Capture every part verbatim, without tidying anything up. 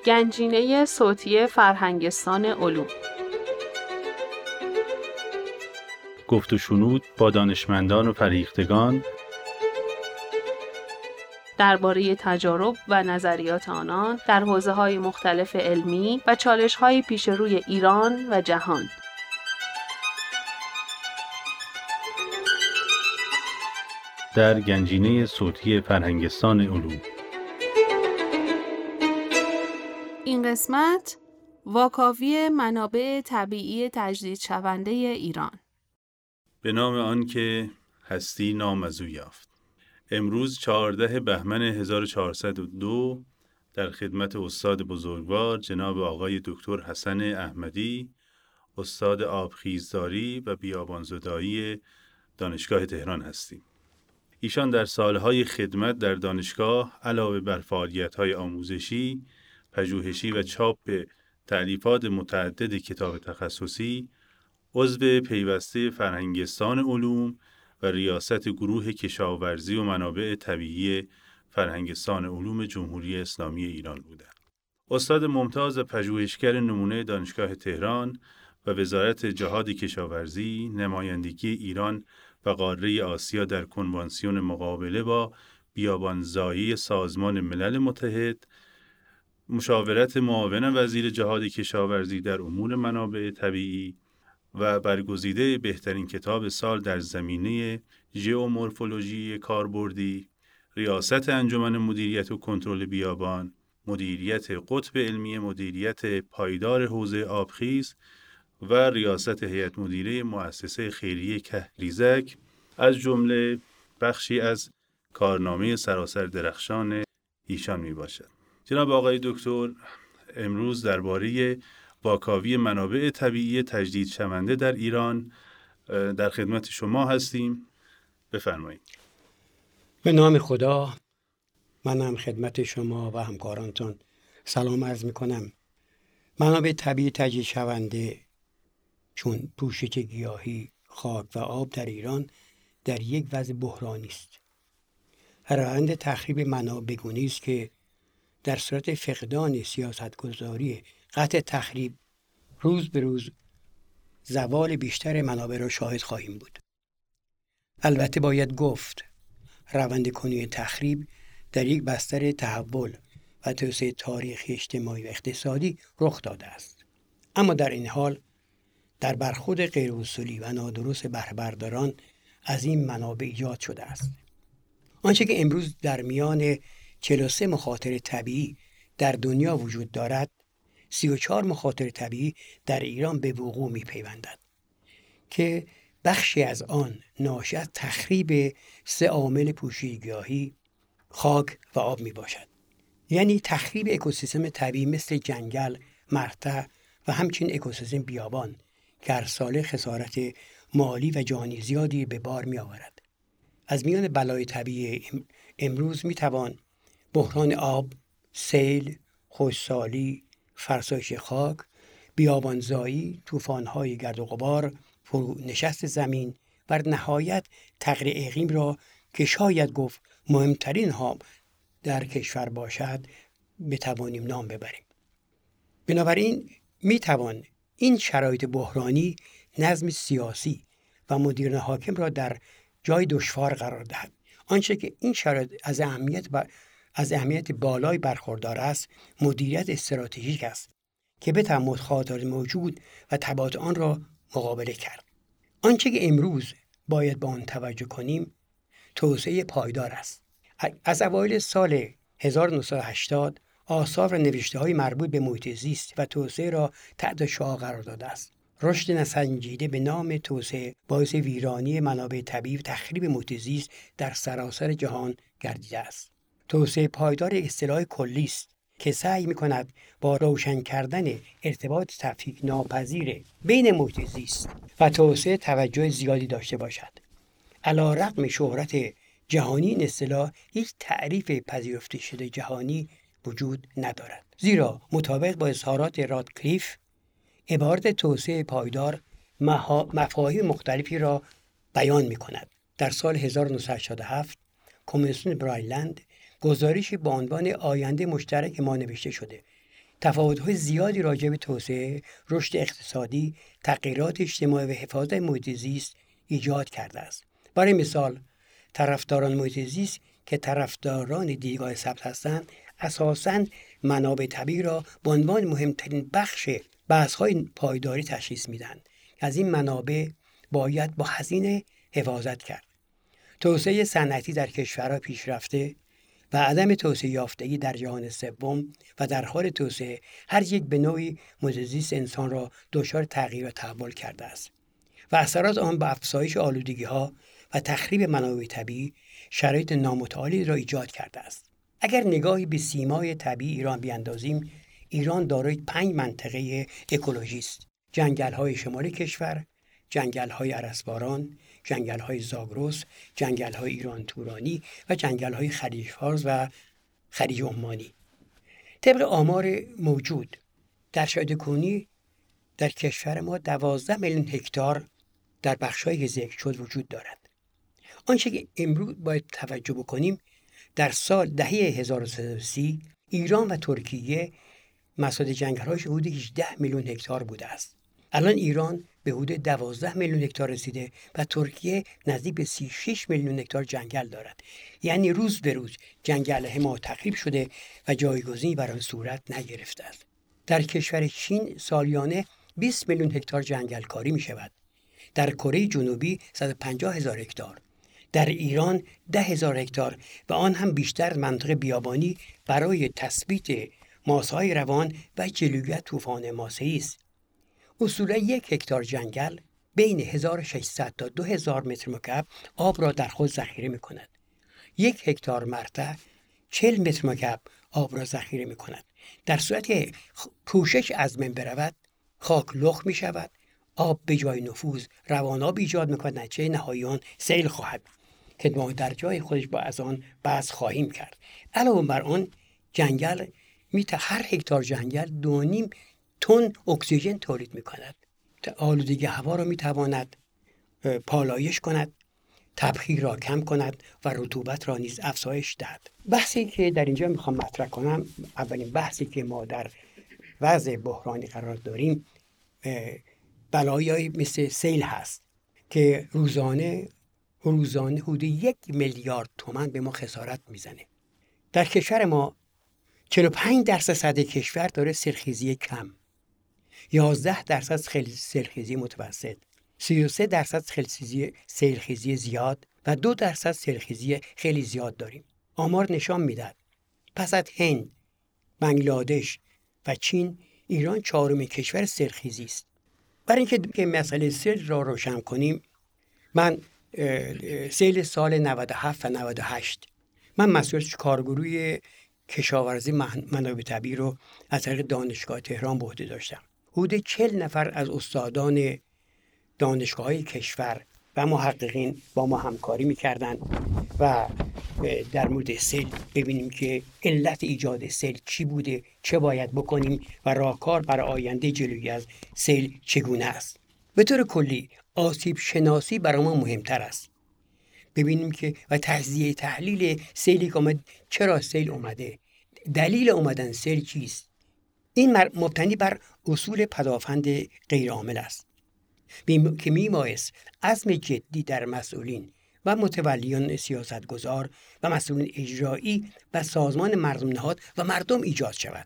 گنجینه صوتی فرهنگستان علوم. گفت و شنود با دانشمندان و فریختگان درباره تجارب و نظریات آنان در حوزه‌های مختلف علمی و چالش‌های پیش روی ایران و جهان. در گنجینه صوتی فرهنگستان علوم. این قسمت واکاوی منابع طبیعی تجدید شونده ایران. به نام آن که هستی نام از او یافت. امروز چهاردهم بهمن هزار و چهارصد و دو در خدمت استاد بزرگوار جناب آقای دکتر حسن احمدی، استاد آبخیزداری و بیابانزدایی دانشگاه تهران هستیم. ایشان در سالهای خدمت در دانشگاه علاوه بر فعالیت‌های آموزشی، پژوهشی و چاپ تألیفات متعدد کتاب تخصصی، عضو پیوسته فرهنگستان علوم و ریاست گروه کشاورزی و منابع طبیعی فرهنگستان علوم جمهوری اسلامی ایران بودند. استاد ممتاز و پژوهشگر نمونه دانشگاه تهران و وزارت جهاد کشاورزی، نمایندگی ایران و قاره آسیا در کنوانسیون مقابله با بیابانزایی سازمان ملل متحد، مشاورت معاون وزیر جهاد کشاورزی در امور منابع طبیعی و برگزیده بهترین کتاب سال در زمینه ژئومورفولوژی کاربردی، ریاست انجمن مدیریت و کنترل بیابان، مدیریت قطب علمی مدیریت پایدار حوزه آبخیز و ریاست هیئت مدیره مؤسسه خیریه کهریزک از جمله بخشی از کارنامه سراسر درخشان ایشان می باشد. جناب آقای دکتر، امروز درباره واکاوی منابع طبیعی تجدید شونده در ایران در خدمت شما هستیم. بفرمایید. به نام خدا، منم خدمت شما و همکارانتون سلام عرض می کنم. منابع طبیعی تجدید شونده چون پوشش گیاهی، خاک و آب در ایران در یک وضع بحرانی است. روند تخریب منابع گونه‌ای است که در صورت فقدان سیاستگذاری قطع تخریب روز به روز زوال بیشتر منابع را شاهد خواهیم بود. البته باید گفت روند کنونی تخریب در یک بستر تحول و توسعه تاریخی، اجتماعی و اقتصادی رخ داده است. اما در این حال در برخورد غیراصولی و نادرست بهره‌برداران از این منابع ایجاد شده است. آنچه که امروز در میان چهل و سه مخاطر طبیعی در دنیا وجود دارد، سی و چهار مخاطر طبیعی در ایران به وقوع می پیوندد که بخشی از آن ناشی از تخریب سه عامل پوشش گیاهی، خاک و آب می باشد. یعنی تخریب اکوسیستم طبیعی مثل جنگل، مرتع و همچنین اکوسیستم بیابان که هر ساله خسارت مالی و جانی زیادی به بار می آورد. از میان بلای طبیعی امروز می توان بحران آب، سیل، خشکسالی، فرسایش خاک، بیابانزایی، طوفان‌های گرد و غبار، فرو نشست زمین و نهایت تغییر اقلیم را که شاید گفت مهمترین ها در کشور باشد بتوانیم نام ببریم. بنابراین می توان این شرایط بحرانی نظم سیاسی و مدیران حاکم را در جای دشوار قرار دهد. آنچه که این شرایط از اهمیت با از اهمیت بالای برخوردار است، مدیریت استراتژیک است که بتواند مخاطرات موجود و تبعات آن را مقابله کرد. آنچه که امروز باید به آن توجه کنیم، توسعه پایدار است. از اوایل سال هزار و نهصد و هشتاد آثار و نوشته‌های مربوط به محیط زیست و توسعه را تحت شعاع قرار داده است. رشد نسنجیده به نام توسعه باعث ویرانی منابع طبیعی و تخریب محیط زیست در سراسر جهان گردیده است. توسعه پایدار اصطلاح کلی است که سعی می‌کند با روشن کردن ارتباط تفکیک ناپذیر بین محیط زیست و توسعه توجه زیادی داشته باشد. علی‌رغم شهرت جهانی این اصطلاح هیچ تعریف پذیرفته شده جهانی وجود ندارد. زیرا مطابق با اظهارات رادکلیف، عبارت توسعه پایدار مفاهیم مختلفی را بیان می‌کند. در سال هزار و نهصد و هشتاد و هفت کمیسیون برایلند گزارشی با عنوان آینده مشترک ما نوشته شده تفاوت‌های زیادی راجع به توسعه، رشد اقتصادی، تغییرات اجتماعی و حفاظت محیط زیست ایجاد کرده است. برای مثال طرفداران محیط زیست که طرفداران دیدگاه ثبت هستند، اساساً منابع طبیعی را به عنوان مهمترین بخش بحث‌های پایداری تشخیص میدن. از این منابع باید با هزینه حفاظت کرد. توسعه صنعتی در کشورهای پیشرفته و عدم توسعه یافتگی در جهان سوم و در حال توسعه هر یک به نوعی محیط زیست انسان را دچار تغییر و تحول کرده است و اثرات آن به افزایش آلودگی‌ها و تخریب منابع طبیعی شرایط نامتعالی را ایجاد کرده است. اگر نگاهی به سیمای طبیعی ایران بیاندازیم، ایران دارای پنج منطقه اکولوژی است: جنگل‌های شمالی کشور، جنگل‌های ارسباران، جنگل‌های زاگرس، جنگل‌های ایران تورانی و جنگل‌های خلیج فارس و خلیج عمانی. طبق آمار موجود در شرایط کنونی در کشور ما دوازده میلیون هکتار در بخش‌هایی که ذکر شد وجود دارد. آنچه که امروز باید توجه بکنیم، در سال دهه هزار و سیصد و سی ایران و ترکیه مساحت جنگل‌هاش حدود هجده میلیون هکتار بوده است. الان ایران به حدود دوازده میلیون هکتار رسیده و ترکیه نزدیک به سی و شش میلیون هکتار جنگل دارد. یعنی روز به روز جنگل ما تخریب شده و جایگزینی برای صورت نگرفته است. در کشور چین سالیانه بیست میلیون هکتار جنگل کاری می شود. در کره جنوبی صد و پنجاه هزار هکتار. در ایران ده هزار هکتار و آن هم بیشتر منطقه بیابانی برای تثبیت ماسه‌های روان و جلوگیری طوفان ماسه‌ای است. اصولا یک هکتار جنگل بین هزار و ششصد تا دو هزار متر مکعب آب را در خود ذخیره می کند. یک هکتار مرتع چهل متر مکعب آب را ذخیره می کند. در صورت پوشش از من برود، خاک لخت می شود، آب به جای نفوذ رواناب ایجاد می کند، نتیجه نهایی آن سیل خواهد که ما در جای خودش با از آن بحث خواهیم کرد. علاوه بر آن جنگل می هر هکتار جنگل دو نیم تن اکسیژن تولید می کند. آلودگی هوا را می تواند پالایش کند، تبخیر را کم کند و رطوبت را نیز افزایش دهد. بحثی که در اینجا میخوام مطرح کنم، اولین بحثی که ما در وضع بحرانی قرار داریم بلایایی مثل سیل هست که روزانه روزانه حدود یک میلیارد تومان به ما خسارت میزنه. در کشور ما چهل و پنج درصد سطح کشور داره سیلخیزی کم، یازده درصد سیلخیزی متوسط، سی و سه درصد سیلخیزی سیلخیزی زیاد و دو درصد سیلخیزی خیلی زیاد داریم. آمار نشان میدهد پس از هند، بنگلادش و چین، ایران چهارمین کشور سیلخیزی است. برای اینکه مسئله سیل را روشن کنیم، من سیل سال نود و هفت و نود و هشت من مسئول کارگروه کشاورزی منابع طبیعی رو از طریق دانشگاه تهران به عهده داشتم. حدود چهل نفر از استادان دانشگاه‌های کشور و محققین با ما همکاری می‌کردند و در مورد سیل ببینیم که علت ایجاد سیل چی بوده، چه باید بکنیم و راهکار برای آینده جلوگیری از سیل چگونه است. به طور کلی آسیب شناسی برای ما مهمتر است. ببینیم که و تجزیه تحلیل سیلی که اومد، چرا سیل اومده، دلیل اومدن سیل چیست. این مبتنی بر اصول پدافند غیر عامل است که میبایست عزم جدی در مسئولین و متولیان سیاستگزار و مسئولین اجرایی و سازمان مردم نهاد و مردم ایجاد شود.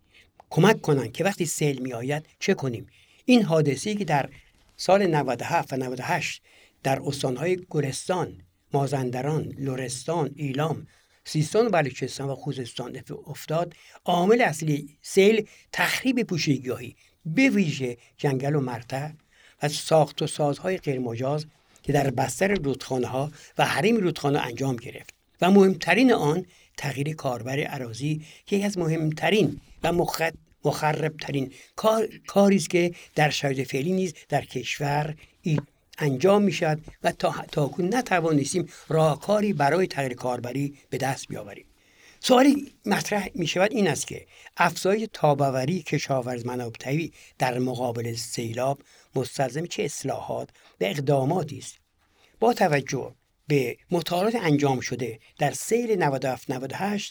کمک کنند که وقتی سیل می آید چه کنیم. این حادثه‌ای که در سال نود و هفت و نود و هشت در استانهای گلستان، مازندران، لرستان، ایلام، سیستان و بلوچستان و خوزستان افتاد، عامل اصلی سیل تخریب پوشه‌گیاهی به ویژه جنگل و مرتع و ساخت و سازهای غیرمجاز که در بستر رودخانه‌ها و حریم رودخانه انجام گرفت و مهمترین آن تغییر کاربر اراضی که یکی از مهمترین و مخد مخربترین کار کاری است که در شرایط فعلی نیز در کشور انجام می شود و تا تاکنون نتوانستیم راهکاری برای تغییر کاربری به دست بیاوریم. سوالی مطرح می شود این است که افزایش تاباوری کشاورز منابع طبیعی در مقابل سیلاب مستلزم چه اصلاحات و اقداماتی است؟ با توجه به مطالعات انجام شده در سیل نود و هفت نود و هشت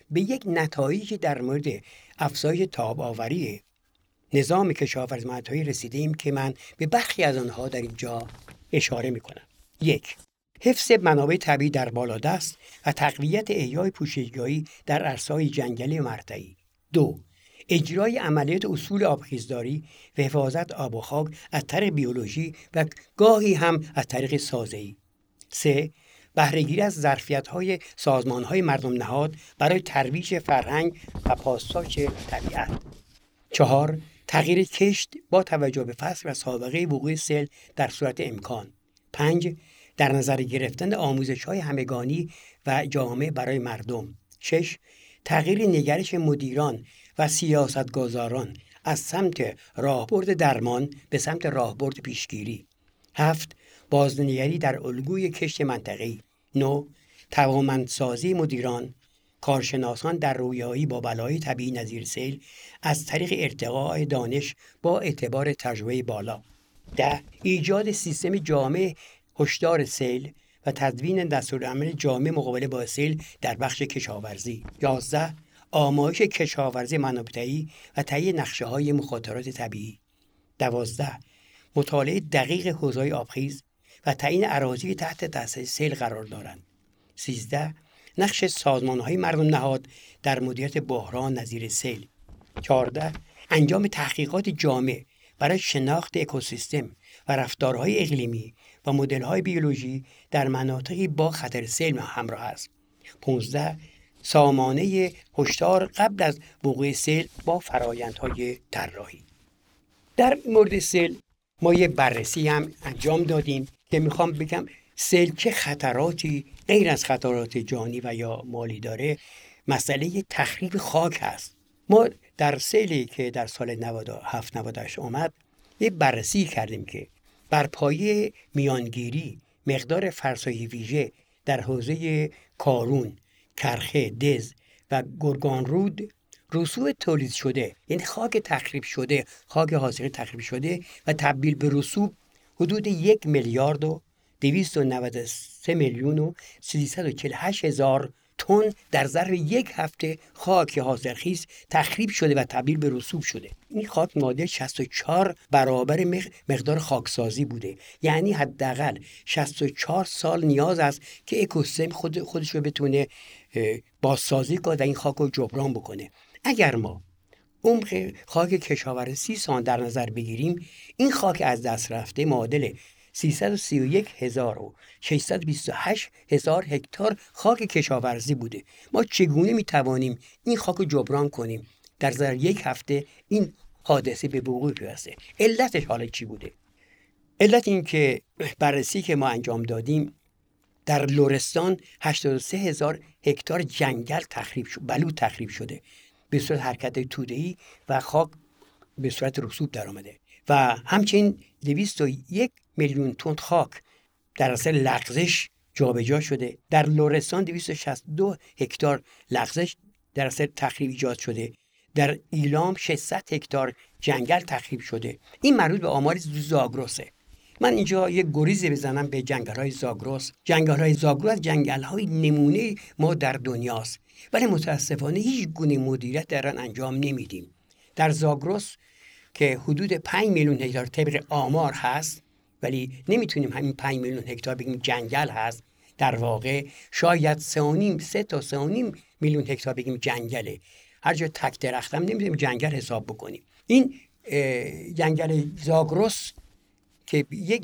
به یک نتایجی در مورد افزایش تاب آوری نظام کشاورزی مهندسی رسیده ایم که من به برخی از آنها در اینجا اشاره میکنم. یک، حفظ منابع طبیعی در بالادست و تقویت احیای پوششگاهی در عرصه‌های جنگلی و مرتعی. دو، اجرای عملیات اصول آبخیزداری و حفاظت آب و خاک از طریق بیولوژی و گاهی هم از طریق سازه‌ای. سه، بهره‌گیری از ظرفیت‌های سازمان‌های مردم نهاد برای ترویج فرهنگ و پاسداشت طبیعت. چهار، تغییر کشت با توجه به فصل و سابقه وقوع سیل در صورت امکان. پنج، در نظر گرفتن آموزش‌های همگانی و جامع برای مردم. شش، تغییر نگرش مدیران و سیاستگزاران از سمت راهبرد درمان به سمت راهبرد پیشگیری. هفت، بازنگری در الگوی کشت منطقه‌ای. نه، توانمندسازی مدیران کارشناسان در رویایی با بلای طبیعی نظیر سیل از طریق ارتقاء دانش با اعتبار تجربه بالا. ده، ایجاد سیستم جامع هشدار سیل و تدوین دستورالعمل جامع مقابله با سیل در بخش کشاورزی. یازده، آمایش کشاورزی منابعی و تهیه نقشه‌های مخاطرات طبیعی. دوازده، مطالعه دقیق حوض‌های آبخیز و تعیین اراضی تحت تاثیر سیل قرار دارند. سیزده، نقش سازمان‌های مردم نهاد در مدیریت بحران نظیر سیل. چهارده، انجام تحقیقات جامع برای شناخت اکوسیستم و رفتارهای اقلیمی و مدل‌های بیولوژی در مناطقی با خطر سیل همراه است. پانزده، سامانه هشدار قبل از وقوع سیل با فرآیندهای طراحی. در مورد سیل ما یه بررسی هم انجام دادیم که میخوام بگم سیل چه خطراتی غیر از خطرات جانی و یا مالی داره. مسئله تخریب خاک هست. ما در سیلی که در سال نود و هفت نود و هشت آمد یه بررسی کردیم که بر پایه میانگیری مقدار فرسایی ویژه در حوزه کارون، کرخه، دز و گرگانرود رسوب تولید شده، یعنی خاک تخریب شده، خاک حاصل تخریب شده و تبدیل به رسوب حدود یک میلیارد و دویست و نود و سه میلیون و سیصد و چهل و هشت هزار تن در ظرف یک هفته خاک حاصلخیز تخریب شده و تبدیل به رسوب شده. این خاک معادل شصت و چهار برابر مقدار خاکسازی بوده، یعنی حداقل شصت و چهار سال نیاز است که اکوسیستم خود خودش رو بتونه بازسازی کنه و این خاک رو جبران بکنه. اگر ما عمق خاک کشاورزی سی سانت در نظر بگیریم، این خاک از دست رفته معادل سیصد و سی و یک هزار و ششصد و بیست و هشت هزار هکتار خاک کشاورزی بوده. ما چگونه میتوانیم این خاک رو جبران کنیم در ظرف یک هفته این حادثه به وقوع پیوسته؟ علتش حالا چی بوده؟ علت این که بررسی که ما انجام دادیم در لرستان هشتاد و سه هزار هکتار جنگل تخریب شد، بلوط تخریب شده به صورت حرکت توده‌ای و خاک به صورت رسوب در آمده و همچنین دویست و یک میلیون تن خاک در اثر لغزش جابجا شده. در لرستان دویست و شصت و دو هکتار لغزش در اثر تخریب ایجاد شده. در ایلام ششصد هکتار جنگل تخریب شده. این مربوط به آمار زاگرسه. من اینجا یک گریزی بزنم به جنگل‌های زاگرس. جنگل‌های زاگرس جنگل‌های نمونه ما در دنیاست، ولی متاسفانه هیچ گونه مدیریت در آن انجام نمیدیم. در زاگرس که حدود پنج میلیون هکتار طبق آمار هست، ولی نمیتونیم همین پنج میلیون هکتار بگیم جنگل هست. در واقع شاید سه و نیم سه تا سه و نیم میلیون هکتار بگیم جنگله. هر جا تک درختم نمیتونیم جنگل حساب بکنیم. این جنگل زاگرس که یک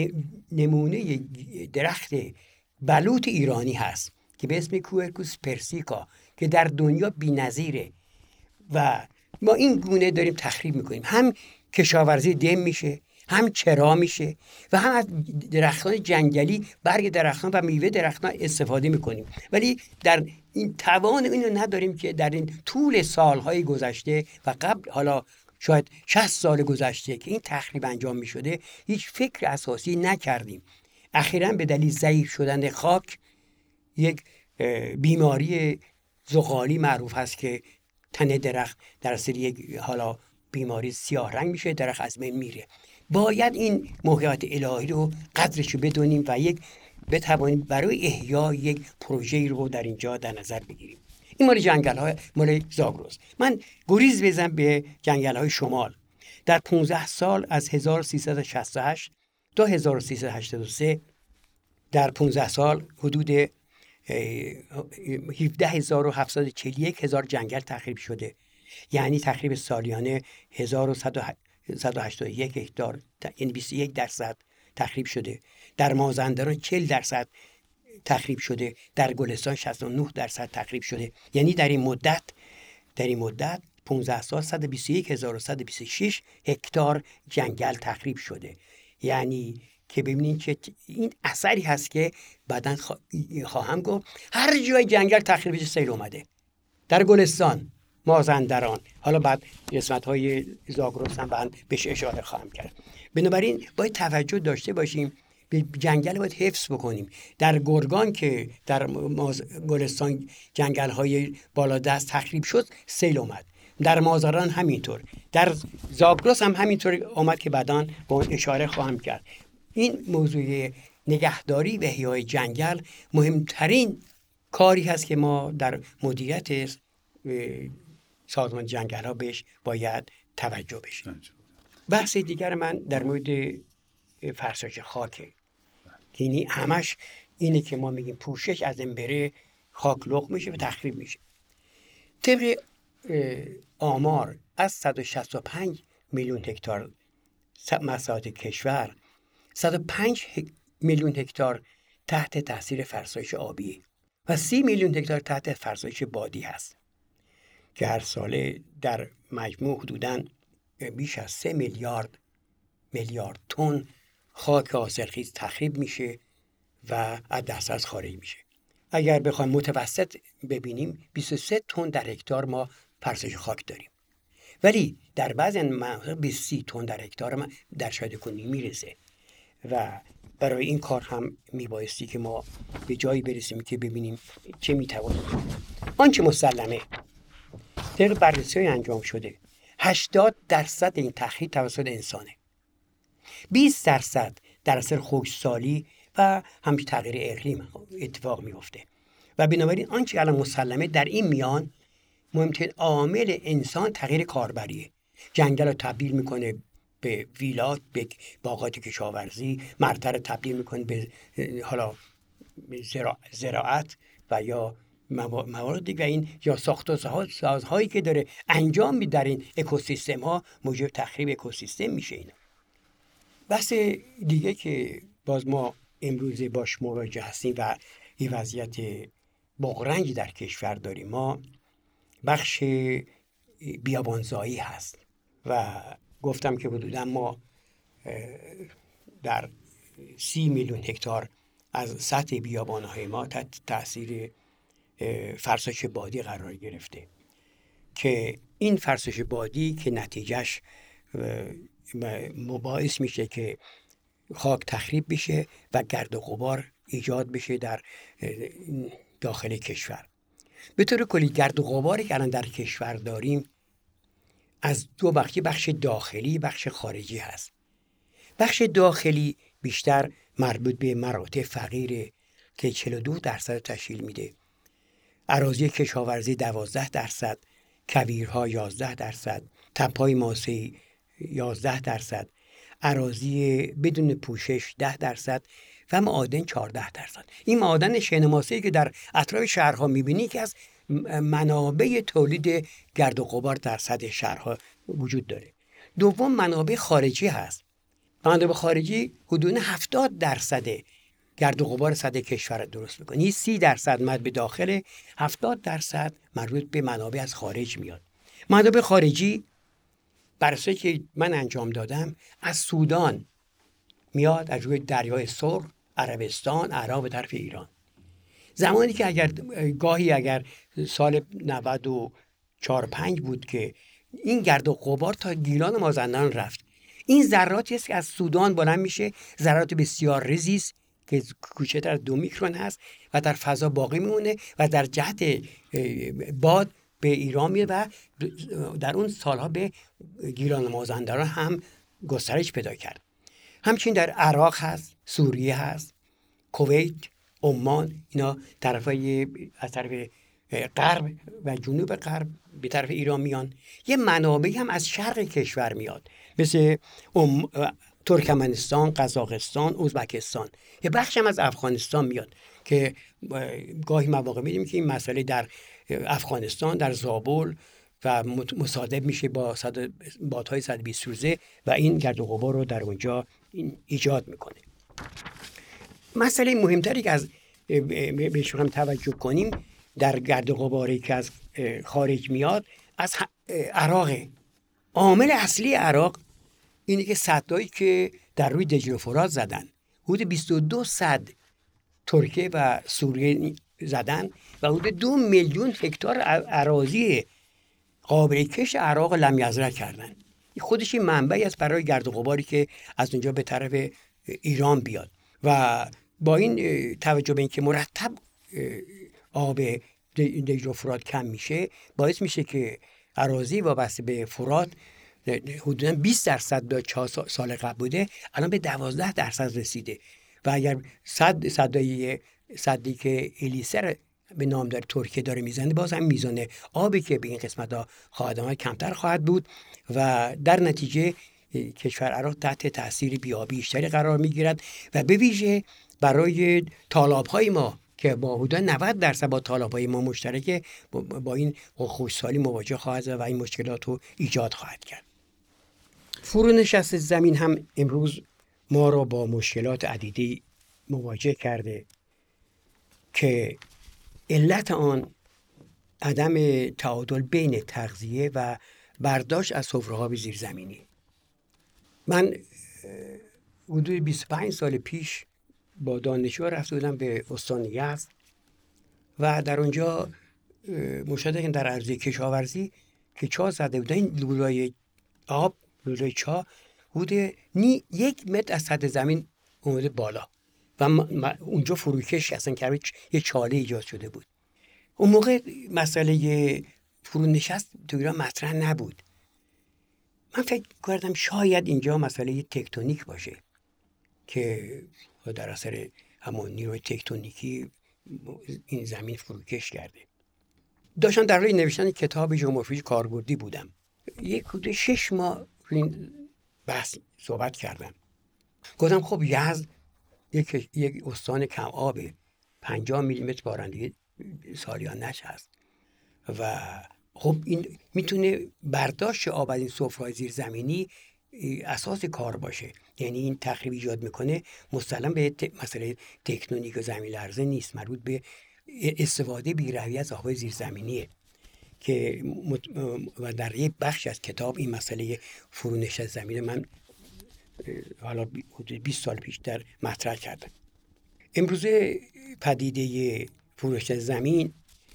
نمونه درخت بلوط ایرانی هست که به اسم کوئرکوس پرسیکا که در دنیا بی‌نظیره و ما این گونه داریم تخریب میکنیم. هم کشاورزی دم میشه، هم چرا میشه و هم از درختان جنگلی، برگ درختان و میوه درختان استفاده میکنیم، ولی در این توان اینو نداریم که در این طول سالهای گذشته و قبل، حالا شاید شصت سال گذشته که این تخریب انجام می شده، هیچ فکر اساسی نکردیم. اخیراً به دلیل ضعیف شدن خاک یک بیماری زغالی معروف هست که تن درخت در اثر یک حالا بیماری سیاه رنگ میشه، درخت از بین میره. باید این موقعیت الهی رو قدرش رو بدونیم و یک بتوانیم برای احیا یک پروژه رو در اینجا در نظر بگیریم. این مال جنگل های مال زاگرس. من گریز بزنم به جنگل های شمال. در پانزده سال از هزار و سیصد و شصت و هشت تا هزار و سیصد و هشتاد و سه در پانزده سال حدود هفده هزار و هفتصد و چهل و یک هزار جنگل تخریب شده، یعنی تخریب سالیانه هزار و صد و هشتاد و یک هکتار، یعنی بیست و یک درصد تخریب شده. در مازندران چهل درصد تخریب شده، در گلستان شصت و نه درصد تخریب شده. یعنی در این مدت در این مدت پانزده سال صد و بیست و یک هزار و صد و بیست و شش هکتار جنگل تخریب شده. یعنی که ببینید که این اثری هست که بعداً خواهم گفت هر جای جنگل تخریب بشه سیل اومده. در گلستان، مازندران، حالا بعد قسمت‌های زاگرس هم بعد بهش اشاره خواهم کرد. بنابراین باید توجه داشته باشیم، به جنگل باید حفظ بکنیم. در گرگان که در گلستان جنگل‌های بالادست تخریب شد سیل اومد، در مازندران همینطور، در زاگرس هم همینطور اومد که بعداً به اون اشاره خواهم کرد. این موضوع نگهداری و احیای جنگل مهمترین کاری هست که ما در مدیریت سازمان جنگل ها بهش باید توجه بشیم. بحث دیگر من در مورد فرسایش خاکه، یعنی همش اینه که ما میگیم پوشش از این بره خاک لغ میشه و تخریب میشه. طبق آمار از صد و شصت و پنج میلیون هکتار مساحت کشور، صد و پنج میلیون هکتار تحت تاثیر فرسایش آبی و سی میلیون هکتار تحت فرسایش بادی هست که هر ساله در مجموع حدوداً بیش از سه میلیارد میلیارد تن خاک حاصلخیز تخریب میشه و از دسترس خارج میشه. اگر بخوایم متوسط ببینیم بیست و سه تن در هکتار ما فرسایش خاک داریم، ولی در بعضی مناطق به سی تن در هکتار ما در شاید کنی میرسه و برای این کار هم میبایستی که ما به جایی برسیم که ببینیم چه میتوانیم. آنچه مسلمه طبق بررسی انجام شده هشتاد درصد این تخریب توسط انسانه، بیست درصد در اثر خشکسالی و همچنین تغییر اقلیم اتفاق میفته و بنابراین آنچه الان مسلمه در این میان مهمترین عامل انسان تغییر کاربریه. جنگل رو تبدیل میکنه به ویلات، به باغات کشاورزی، مرتع رو تبدیل میکنه به حالا زراعت و یا موارد دیگه. این یا ساخت و سازهایی که داره انجام میده در این اکوسیستم ها موجب تخریب اکوسیستم میشه. اینا بحث دیگه که باز ما امروز باش مواجه هستیم و این وضعیت بغرنج در کشور داریم، ما بخش بیابانزایی هست و گفتم که حدودا ما در سی میلیون هکتار از سطح بیابانهای ما تحت تاثیر فرسایش بادی قرار گرفته که این فرسایش بادی که نتیجهش باعث میشه که خاک تخریب بشه و گرد و غبار ایجاد بشه در داخل کشور. به طور کلی گرد و غباری که الان در کشور داریم از دو بخش، بخش داخلی بخش خارجی هست. بخش داخلی بیشتر مربوط به مناطق فقیره که چهل و دو درصد تشکیل میده، اراضی کشاورزی دوازده درصد، کویرها یازده درصد، تپه‌های ماسه‌ای یازده درصد، اراضی بدون پوشش ده درصد و معادن چهارده درصد. این معادن شنماسه‌ای که در اطراف شهرها میبینی که از منابع تولید گرد و غبار در سطح شهرها وجود داره. دوم منابع خارجی هست. منابع خارجی حدود هفتاد درصد گرد و غبار سطح کشور درست میکنه. این سی درصد مربوط به داخل، هفتاد درصد مربوط به منابع از خارج میاد. منابع خارجی بررسی که من انجام دادم از سودان میاد، از روی دریای سرخ، عربستان، عراق به طرف ایران. زمانی که اگر گاهی اگر سال نود و چهار پنج بود که این گرد و غبار تا گیلان مازندران رفت. این ذراتی است که از سودان بلند میشه، ذرات بسیار ریزی است که کوچکتر از دو میکرون هست و در فضا باقی میمونه و در جهت باد به ایران میره و در اون سالها به گیلان مازندران هم گسترش پیدا کرد. همچنین در عراق هست، سوریه هست، کویت، عمان، اینا طرفای از طرف غرب و جنوب غرب به طرف ایران میان، یه منابعی هم از شرق کشور میاد، مثل ام... ترکمنستان، قزاقستان، ازبکستان. یه بخش هم از افغانستان میاد که گاهی مواقع میدیم که این مسئله در افغانستان در زابل و مصادف میشه با صد... بادهای صد و بیست روزه و این گرد و غبار رو در اونجا ایجاد میکنه. مسئله مهمتری که از بهش هم توجه کنیم در گرد و غباری که از خارج میاد از عراق. عامل اصلی عراق اینه که سدایی که در روی دجله و فرات زدن، حدود بیست و دو سد ترکیه و سوریه زدن و حدود دو میلیون هکتار اراضی قابل کش عراق لم یزرع کردن. خودش این منبعی است برای گرد و غباری که از اونجا به طرف ایران بیاد و با این توجه به اینکه مرتب آب دجله و فرات کم میشه، باعث میشه که اراضی وابسته به فرات حدوداً بیست درصد تا چهار سال قبل بوده، الان به دوازده درصد رسیده و اگر صد صدای صدی که الیسر به نام داره ترکیه داره میزنه، باز هم میزان آبی که به این قسمت ها خواهد آمد کمتر خواهد بود و در نتیجه کشور عراق تحت تاثیر بیابی بیشتری قرار میگیرد و به ویژه برای تالاب‌های ما که با حدود نود درصد با تالاب‌های ما مشترکه، با این خشکسالی مواجه خواهد شد و این مشکلات رو ایجاد خواهد کرد. فرونشست زمین هم امروز ما را با مشکلات عدیدی مواجه کرده که علت آن عدم تعادل بین تغذیه و برداشت از سفره‌های زیرزمینی. من حدود بیست و پنج سال پیش با دانشجو رفته بودم به استان یزد و در اونجا مشاهده کردم در عرضه کشاورزی که چاه زده بودن. این لولای آب، لولای چاه حدود نی یک متر از سطح زمین اومده بالا و اونجا فروکش اصلا کرده، یه چاله ایجاد شده بود. اون موقع مسئله فرونشست تو ایران مطرح نبود. من فکر کردم شاید اینجا مسئله تکتونیک باشه که در اثر همون نیروی تکتونیکی این زمین فروکش کرده. داشتم در روی نوشتن کتاب ژئومورفولوژی کاربردی بودم. یک حدود شش ماه این بحث صحبت کردم. گفتم خب یزد یک یک استان کم آبه، پنجاه میلیمتر بارندگی سالیانش هست و خب این میتونه برداشت آب از این سفره‌های زیرزمینی اساس کار باشه. یعنی این تخریب ایجاد میکنه مستلزم به مسئله تکتونیک و زمین لرزه نیست، مربوط به استفاده بی‌رویه از آب‌های زیرزمینیه که و در یک بخش از کتاب این مسئله فرونشست زمین من حالا حدود بیست سال پیشتر مطرح کردم. امروزه پدیده فرونشست زمین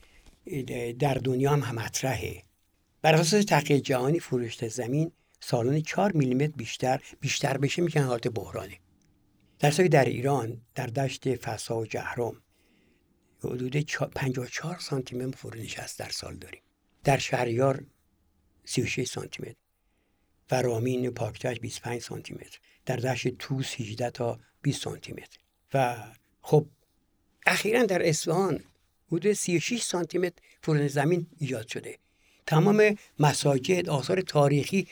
در دنیا هم مطرحه. بر اساس تحقیق جهانی فرونشست زمین سالانه چهار میلیمتر بیشتر بیشتر بشه میگن حالت بحرانه. در حالی در ایران در دشت فسا و جهرم حدود پنجاه و چهار سانتی متر فرونشست در سال داریم. در شهریار سی و شش سانتی متر و رامین پاکتش بیست و پنج سانتی متر، در دشت توس هجده تا بیست سانتی متر و خب اخیراً در اصفهان حدود سی و شش سانتی متر فرونشست زمین ایجاد شده. تمام مساجد، آثار تاریخی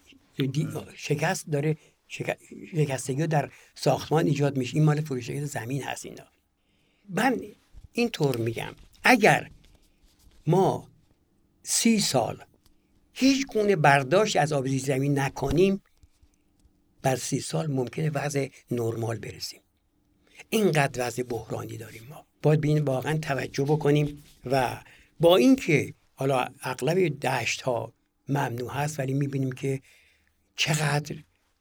شکست داره، شکستگی در ساختمان ایجاد میشه. این مال فرونشست زمین هست. اینا من اینطور میگم اگر ما سی سال هیچ گونه برداشت از آب زیر زمین نکنیم، بعد سی سال ممکنه وضع نرمال برسیم. اینقدر وضع بحرانی داریم. ما باید به این واقعا توجه بکنیم و با اینکه حالا اغلب دشت ها ممنوع هست، ولی میبینیم که چقدر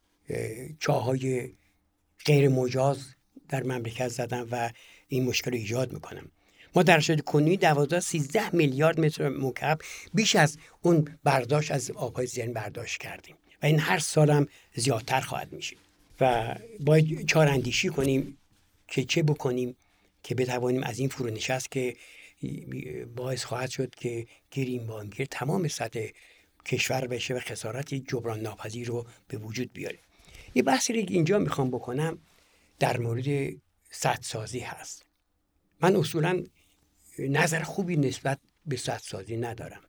چاهای غیر مجاز در مملکت زدن و این مشکل ایجاد میکنن. ما در شده کنونی دوازده سیزده میلیارد متر مکعب بیش از اون برداشت از آبهای زیرزمین برداشت کردیم و این هر سال هم زیادتر خواهد میشه و باید چاراندیشی کنیم که چه بکنیم که بتوانیم از این فرونشست که باعث خواهد شد که گرین بانگیر تمام سطح کشور بشه و خسارت جبران ناپذیر رو به وجود بیاره. یه بحثی که اینجا میخوام بکنم در مورد سدسازی هست. من اصولا نظر خوبی نسبت به سدسازی ندارم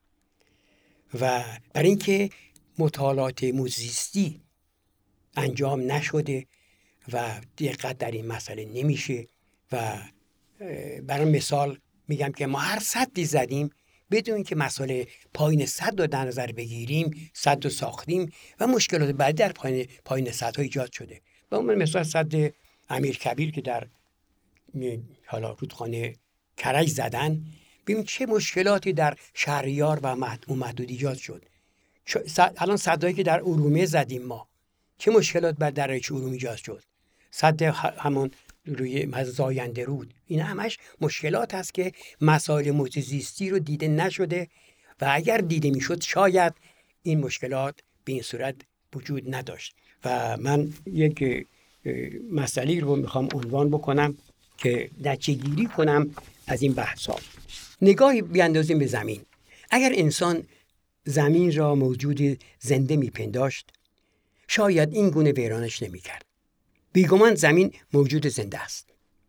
و برای اینکه مطالعات موزیستی انجام نشده و دقت در این مسئله نمیشه و برای مثال میگم که ما هر سدی زدیم بدون که مسئله پایین سد رو در نظر بگیریم، سد رو ساختیم و مشکلات بعدی در پایین پایین سد ها ایجاد شده. به عنوان مثال سد امیرکبیر که در حالا رودخانه کرج زدن، ببین چه مشکلاتی در شهریار و محدود ایجاد شد. الان سدایی که در ارومیه زدیم ما، چه مشکلات بر دریاچه ارومیه ایجاد شد. سد همون روی زاینده رود، این همش مشکلات هست که مسائل موزیستی رو دیده نشده و اگر دیده میشد شاید این مشکلات به این صورت وجود نداشت. و من یک مسئله رو میخوام عنوان بکنم که نتیجه‌گیری کنم از این بحثا. نگاهی بیاندازیم به زمین. اگر انسان زمین را موجود زنده میپنداشت شاید این گونه ویرانش نمیکرد. بیگمان زمین موجود زنده است.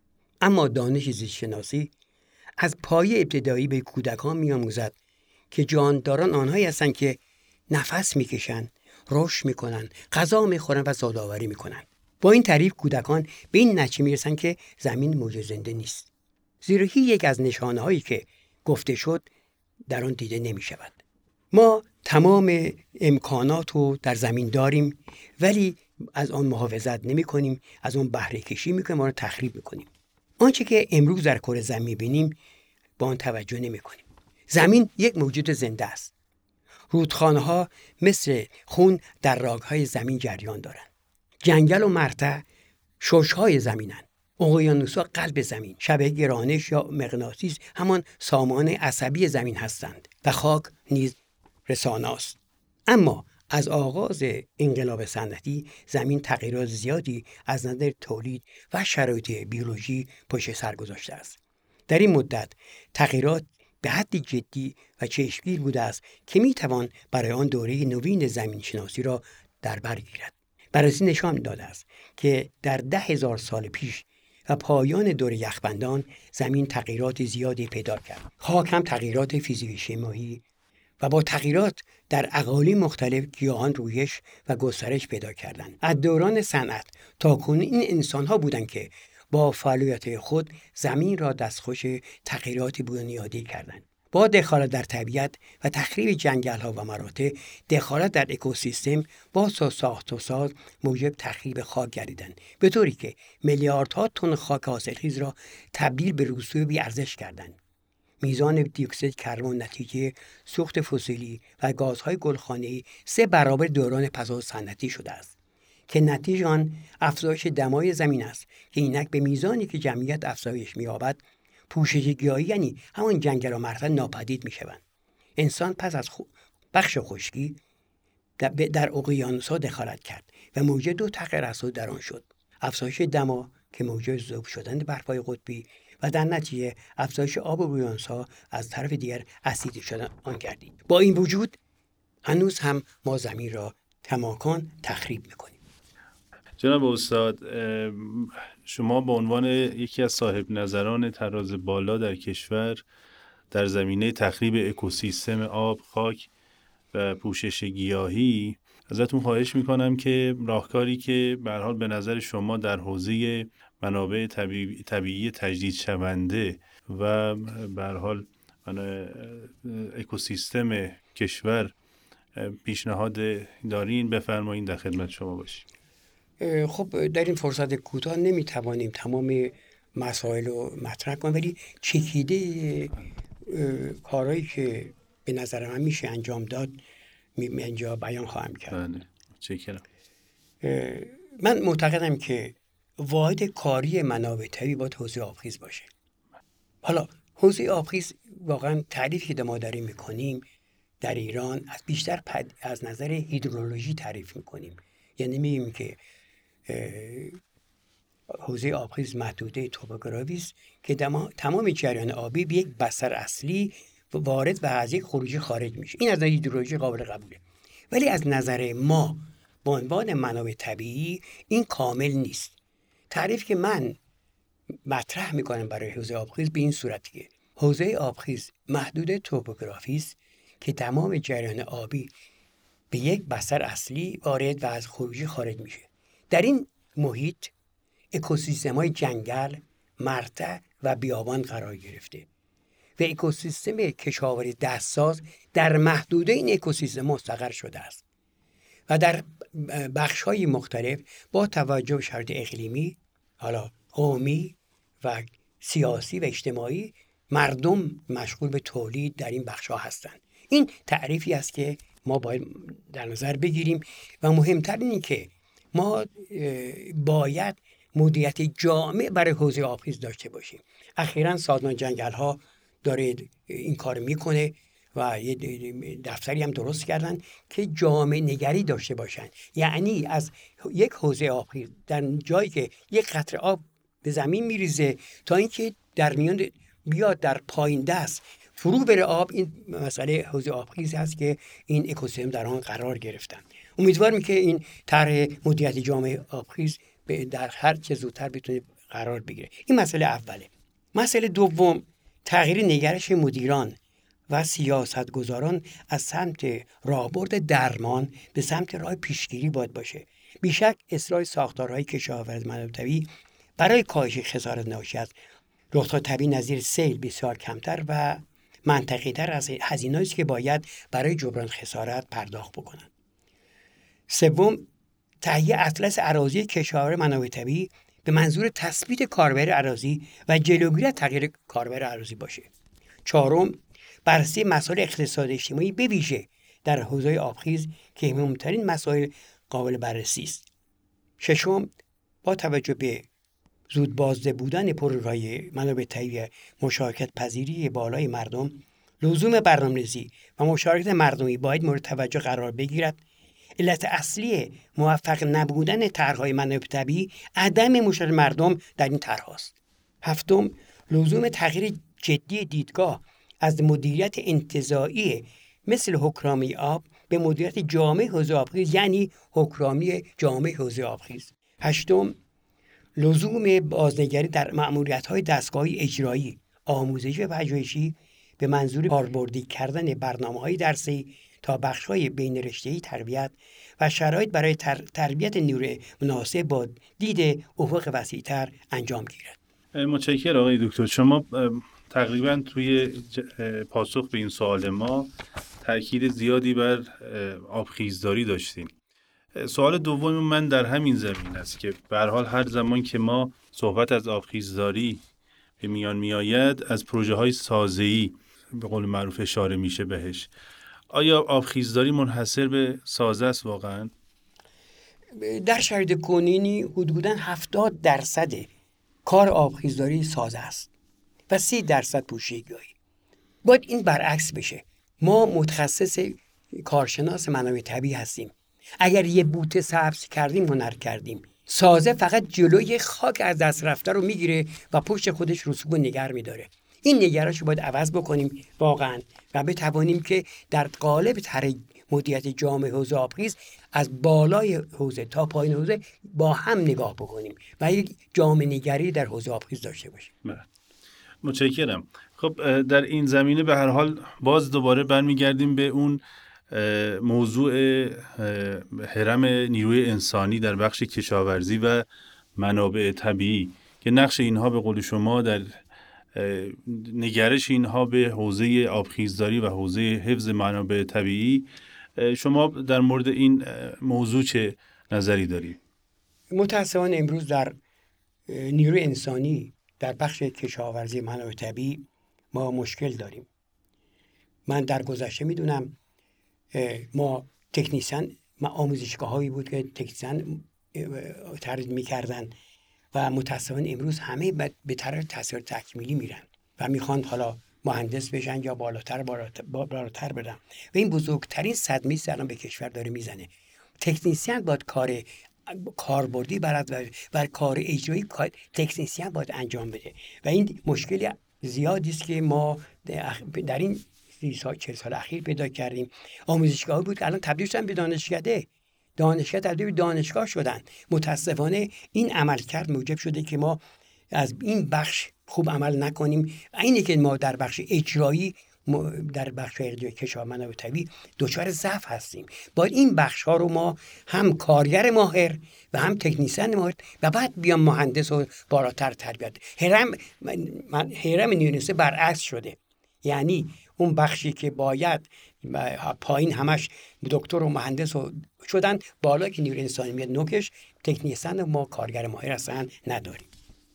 اما دانش زیست‌شناسی از پایه ابتدایی به کودکان می‌آموزد که جانداران آنهایی هستند که نفس میکشند، رشد میکنند، غذا میخورند و زادآوری میکنند. با این تعریف کودکان به این نتیجه میرسند که زمین موجود زنده نیست. زیرا هیچ یک از نشانه‌هایی که گفته شد در آن دیده نمی‌شود. ما تمام امکانات رو در زمین داریم ولی از آن محافظت نمی کنیم، از آن بهره کشی می کنیم، آن رو تخریب می کنیم. آنچه که امروز در کره زمین می بینیم با آن توجه نمی کنیم. زمین یک موجود زنده است. رودخانه ها مثل خون در راگ‌های زمین جریان دارند. جنگل و مرتع شش‌های زمینند. اقیانوس‌ها قلب زمین، شبکه گرانش یا مغناطیس همان سامان عصبی زمین هستند و خاک نیز رسانه است. اما از آغاز انقلاب صنعتی زمین تغییرات زیادی از نظر تولید و شرایط بیولوژی پشت سر گذاشته است. در این مدت تغییرات به حدی جدی و چشمگیر بوده است که میتوان برای آن دوره نوین زمین شناسی را در بر گیرد. بررسی نشان داده است که در ده هزار سال پیش و پایان دوره یخبندان زمین تغییرات زیادی پیدا کرد. خاک هم تغییرات فیزیکی شیمیایی و با تغییرات در اقالیم مختلف گیاهان رویش و گسترش پیدا کردند. از دوران صنعت تا کنون این انسان‌ها بودند که با فعالیت خود زمین را دستخوش تغییرات بنیادی کردند. با دخالت در طبیعت و تخریب جنگل‌ها و مراتع، دخالت در اکوسیستم با ساخت و ساز موجب تخریب خاک گردیدند، به طوری که میلیاردها تن خاک حاصلخیز را تبدیل به رسوب بی‌ارزش کردند. میزان دی اکسید کربن نتیجه سوخت فسیلی و گازهای گلخانه‌ای سه برابر دوران پس از صنعتی شده است که نتیجه آن افزایش دمای زمین است که اینک به میزانی که جمعیت افزایش می‌یابد پوشش گیاهی یعنی همان جنگل و مرتع ناپدید می‌شوند. انسان پس از خو... بخش خشکی در, در اقیانوس‌ها دخالت کرد و موجب دو تغییر اساسی در آن شد: افزایش دما که موجب ذوب شدن برف‌های قطبی و در نتیجه افزایش آب اقیانوس‌ها از طرف دیگر اسیدی شدن آن گردید. با این وجود هنوز هم ما زمین را کماکان تخریب می‌کنیم. جناب استاد، شما به عنوان یکی از صاحب نظران تراز بالا در کشور در زمینه تخریب اکوسیستم آب، خاک و پوشش گیاهی، ازتون خواهش میکنم که راهکاری که به هر حال به نظر شما در حوزه منابع طبیعی, طبیعی تجدید شونده و به هر حال اکوسیستم کشور پیشنهاد دارین بفرمایید، در خدمت شما باشیم. خب در این فرصت کوتاه نمیتوانیم تمام مسائل رو مطرح کنیم، ولی چکیده کارهایی که به نظر من میشه انجام داد می اینجا بیان خواهم کرد. چکرم. من معتقدم که واحد کاری منابع طبیعی باید حوزه آبخیز باشه. حالا حوزه آبخیز واقعا تعریفی که ما داریم میکنیم در ایران از بیشتر پد... از نظر هیدرولوژی تعریف میکنیم، یعنی میگیم که حوزه آبخیز محدوده توپوگرافی است که تمام جریان آبی به یک بستر اصلی وارد و از یک خروجی خارج میشه. این از نظر هیدرولوژی قابل قبوله، ولی از نظر ما به عنوان منابع طبیعی این کامل نیست. تعریف که من مطرح میکنم برای حوزه آبخیز به این صورتیه: حوزه آبخیز محدود توپوگرافی است که تمام جریان آبی به یک بستر اصلی وارد و از خروجی خارج میشه. در این محیط اکوسیستم‌های جنگل، مرتع و بیابان قرار گرفته و اکوسیستم کشاورزی دستساز در محدوده این اکوسیستم مستقر شده است و در بخش‌های مختلف با توجه به شرایط اقلیمی، حالا قومی و سیاسی و اجتماعی، مردم مشغول به تولید در این بخش‌ها هستند. این تعریفی است که ما باید در نظر بگیریم و مهمتر اینه که ما باید مدیریت جامع برای حوزه آبخیز داشته باشیم. اخیراً سازمان جنگل‌ها داره این کار میکنه و یه دفتری هم درست کردن که جامع نگری داشته باشن، یعنی از یک حوزه آبخیز در جایی که یک قطره آب به زمین میریزه تا اینکه در میان بیاد در پایین دست فرو بره آب، این مسئله حوزه آبخیز هست که این اکوسیستم در آن قرار گرفتن. امیدوارم که این طرح مدیریت جامع آبخیز در هر چه زودتر بتونه قرار بگیره. این مسئله اوله. مسئله دوم، تغییر نگرش مدیران و سیاستگزاران از سمت راهبرد درمان به سمت راه پیشگیری باید باشه. بیشک اصلاح ساختارهای کشاورزی منابع طبیعی برای کاهش خسارات ناشی از رخداد طبیعی نظیر سیل بسیار کمتر و منطقی‌تر از هزینه‌ای است که باید برای جبران خسارات پرداخت بکنن. سوم، تهیه اطلس اراضی کشاورزی منابع طبیعی به منظور تثبیت کاربر اراضی و جلوگیری از تغییر کاربر اراضی باشه. چهارم، بررسی مسائل اقتصادی اجتماعی به ویژه در حوزه آبخیز که مهمترین مسائل قابل بررسی است. ششم، با توجه به زود بازده بودن پروژه‌های منابع طبیعی، مشارکت پذیری بالای مردم، لزوم برنامه‌ریزی و مشارکت مردمی باید مورد توجه قرار بگیرد. علت اصلی موفق نبودن طرح‌های منابع طبیعی عدم مشارکت مردم در این طرح است. هفتم، لزوم تغییر جدی دیدگاه از مدیریت انتزاعی مثل حکرامی آب به مدیریت جامع حوزه آبخیز، یعنی حکرامی جامع حوزه آبخیز. هشتم، لزوم بازنگری در مأموریت‌های دستگاهی اجرایی، آموزشی و پژوهشی به منظور کاربردی کردن برنامه‌های درسی تا بخش‌های بین رشته‌ای تربیت و شرایط برای تر... تربیت نیروی مناسب با دید افق وسیع‌تر انجام گیرد. متشکرم آقای دکتر. شما تقریبا توی پاسخ به این سوال ما تأکید زیادی بر آبخیزداری داشتیم. سوال دوم من در همین زمین است که به هر حال هر زمان که ما صحبت از آبخیزداری به میان میآید از پروژه‌های سازه‌ای به قول معروف اشاره میشه بهش. آیا آبخیزداری منحصر به سازه است واقعا؟ در شرایط کنونی حدوداً هفتاد درصد کار آبخیزداری سازه است و سی درصد پوشیدگی. باید این برعکس بشه. ما متخصص کارشناس منابع طبیعی هستیم. اگر یه بوته سبز کردیم هنر کردیم. سازه فقط جلوی خاک از دست رفته رو میگیره و پشت خودش رسوب نگر میداره. این نگرش رو باید عوض بکنیم واقعا و بتوانیم که در قالب طرح مدیریت جامع حوزه آبخیز از بالای حوزه تا پایین حوزه با هم نگاه بکنیم و یک جامع نگری در حوزه آبخیز داشته باشیم. متشکرم. خب در این زمینه به هر حال باز دوباره برمیگردیم به اون موضوع هرم نیروی انسانی در بخش کشاورزی و منابع طبیعی که نقش اینها به قول شما در نگرش اینها به حوزه آبخیزداری و حوزه حفظ منابع طبیعی، شما در مورد این موضوع چه نظری دارید؟ متاسفانه امروز در نیروی انسانی در بخش کشاورزی منابع طبیعی ما مشکل داریم. من در گذشته میدونم ما تکنیسیان، ما آموزشگاه هایی بود که تکنیسیان تربیت میکردن و متاسفانه امروز همه به طرف تحصیل تکمیلی میرن و میخوان حالا مهندس بشن یا بالاتر بالاتر, بالاتر برن و این بزرگترین صدمه است الان به کشور داره میزنه. تکنیسیان باید کار کاربردی برد و بر کار اجرایی تکنیسیان باید انجام بده و این مشکلی زیادی است که ما در این سی سال چهل سال اخیر پیدا کردیم. آموزشگاه بود که الان تبدیل شدن به دانشکده، دانشگاه تبدیل به دانشگاه شدن. متاسفانه این عملکرد موجب شده که ما از این بخش خوب عمل نکنیم. اینه که ما در بخش اجرایی در بخش اجرایی کشاورزی منابع طبیعی دچار ضعف هستیم. باید این بخش ها رو ما هم کارگر ماهر و هم تکنیسیان ماهر و بعد بیام مهندس و بالاتر تربیت. هرم من هرم نیونسه برعکس شده، یعنی اون بخشی که باید پایین همش دکتر و مهندس و شدن، بالا که نیروی انسانی میاد نوکش، تکنیسیان و ما کارگر ماهر اصلا نداریم.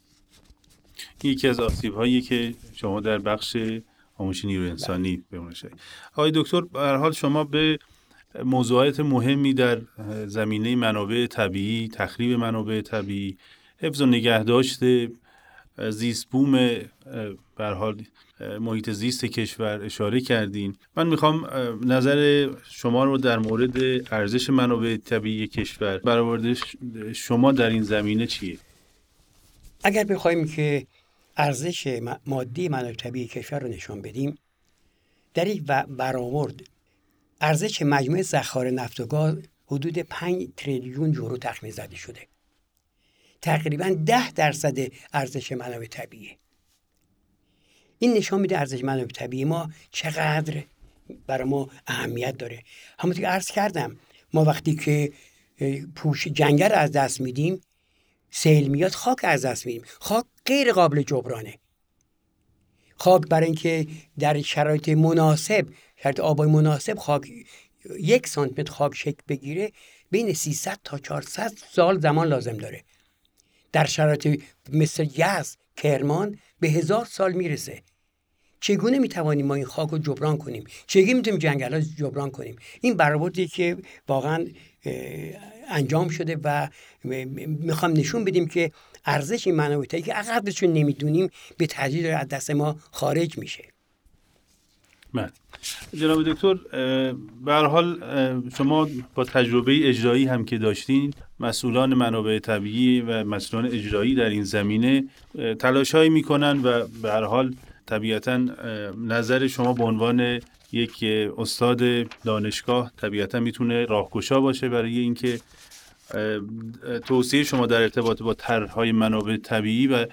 یکی از آسیب‌هایی که شما در بخش آموزش نیروی انسانی بمونه شد. آقای دکتر، به هر حال شما به موضوعات مهمی در زمینه منابع طبیعی، تخریب منابع طبیعی، حفظ و نگهداشت زیست بوم، به هر حال محیط زیست کشور اشاره کردین. من میخوام نظر شما رو در مورد ارزش منابع طبیعی کشور، برآورد شما در این زمینه چیه؟ اگر بخوایم که ارزش مادی منابع طبیعی کشور رو نشان بدیم، در یک برآورد ارزش مجموع ذخایر نفت و گاز حدود پنج تریلیون یورو تخمین زده شده. تقریباً ده درصد ارزش منابع طبیعی. این نشان میده ارزش منابع طبیعی ما چقدر برای ما اهمیت داره. همونطور که عرض کردم، ما وقتی که پوش جنگل از دست میدیم، سیل میاد، خاک از دست میدیم. خاک غیر قابل جبرانه. خاک برای اینکه در شرایط مناسب، شرایط آبای مناسب خاک یک سانتی متر خاک شکل بگیره، بین سیصد تا چهارصد سال زمان لازم داره. در شرایط مثل یزد، کرمان به هزار سال میرسه. چگونه میتوانیم ما این خاک رو جبران کنیم؟ چگونه میتونیم جنگل ها جبران کنیم؟ این برآوردی که واقعا انجام شده و میخوام نشون بدیم که ارزش این منابع طبیعی که عقدشون نمیدونیم به تدریج از دست ما خارج میشه. من جناب دکتر، به هر حال شما با تجربه اجرایی هم که داشتین، مسئولان منابع طبیعی و مسئولان اجرایی در این زمینه تلاشایی میکنن و به هر حال طبیعتاً نظر شما به عنوان یک استاد دانشگاه طبیعتاً میتونه راهگشا باشه برای اینکه توصیه شما در ارتباط با طرح‌های منابع طبیعی و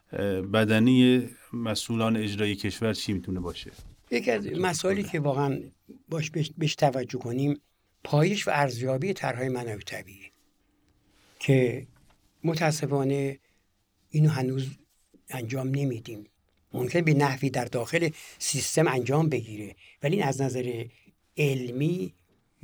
بدنی مسئولان اجرایی کشور چی میتونه باشه؟ یکی از مسائلی که واقعاً باش بهش توجه کنیم، پایش و ارزیابی طرح‌های منابع طبیعی که متاسفانه اینو هنوز انجام نمیدیم. ممکن به نحوی در داخل سیستم انجام بگیره، ولی این از نظر علمی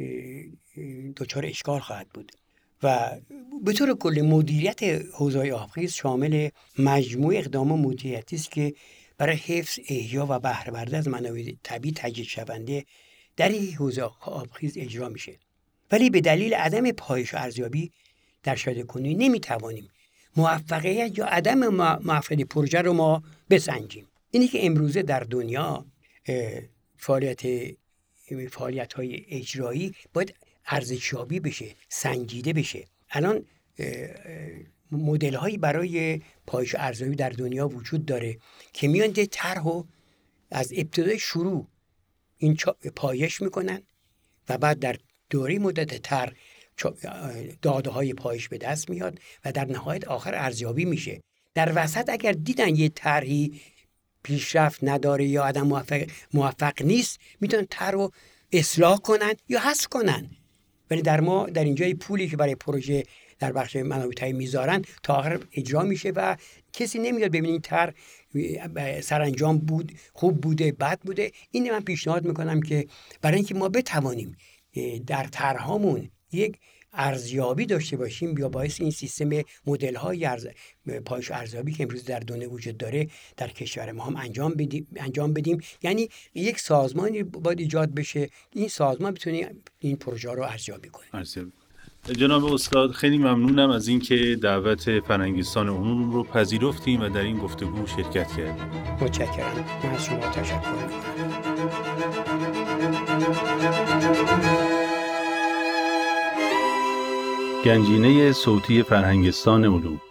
دچار اشکال خواهد بود. و به طور کلی مدیریت حوزه‌های آبخیز شامل مجموع اقدام مدیریتی است که برای حفظ، احیا و بهره برداری از منابع طبیعی تجدید شونده در این حوزه آبخیز اجرا میشه. ولی به دلیل عدم پایش و ارزیابی در شرایط کنونی نمیتوانیم موفقیت یا عدم موفقیت پروژه رو ما بسنجیم. اینی که امروزه در دنیا فعالیت فعالیت‌های اجرایی باید ارزشیابی بشه، سنجیده بشه. الان مدل‌هایی برای پایش و ارزیابی در دنیا وجود داره که میان ده طرحو از ابتدای شروع این پایش میکنن و بعد در دوره مدت طرح داده های پایش به دست میاد و در نهایت آخر ارزیابی میشه. در وسط اگر دیدن یه طرحی پیشرفت نداره یا آدم موفق موفق نیست، میتونن طرح رو اصلاح کنن یا حذف کنن. ولی در ما در اینجای پولی که برای پروژه در بخش منابع طبیعی میذارن تا آخر اجرا میشه و کسی نمیاد ببینه این طرح سرانجام بود، خوب بوده، بد بوده. این من پیشنهاد میکنم که برای اینکه ما بتوانیم در طرحامون یک ارزیابی داشته باشیم، بیا باعث این سیستم مدل های ارز... پایش و ارزیابی که امروز در دنیا وجود داره در کشور ما هم انجام بدیم انجام بدیم. یعنی یک سازمانی باید ایجاد بشه، این سازمان بتونه این پروژه رو ارزیابی کنه. ارزیابی. جناب استاد، خیلی ممنونم از اینکه دعوت فرهنگستان عموم رو پذیرفتیم و در این گفتگو شرکت کردیم. متشکرم. من از شما تشکر می‌کنم. گنجینه صوتی فرهنگستان علوم